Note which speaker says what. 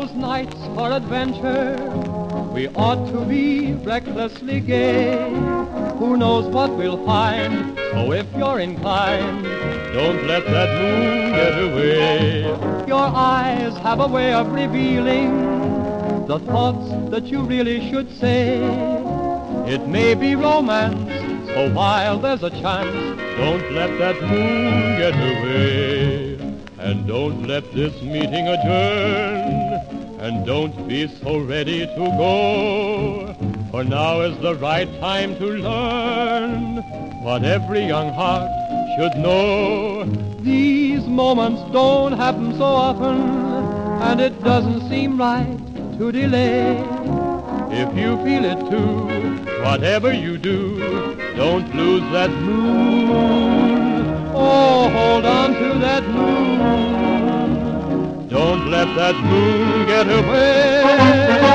Speaker 1: those nights for adventure, we ought to be recklessly gay. Who knows what we'll find? So if you're inclined, don't let that moon get away. Your eyes have a way of revealing the thoughts that you really should say. It may be romance, so while there's a chance, don't let that moon get away. And don't let this meeting adjourn, and don't be so ready to go, for now is the right time to learn what every young heart should know. These moments don't happen so often, and it doesn't seem right to delay. If you feel it too, whatever you do, don't lose that moon. Oh, hold on to that moon. Don't let that moon get away.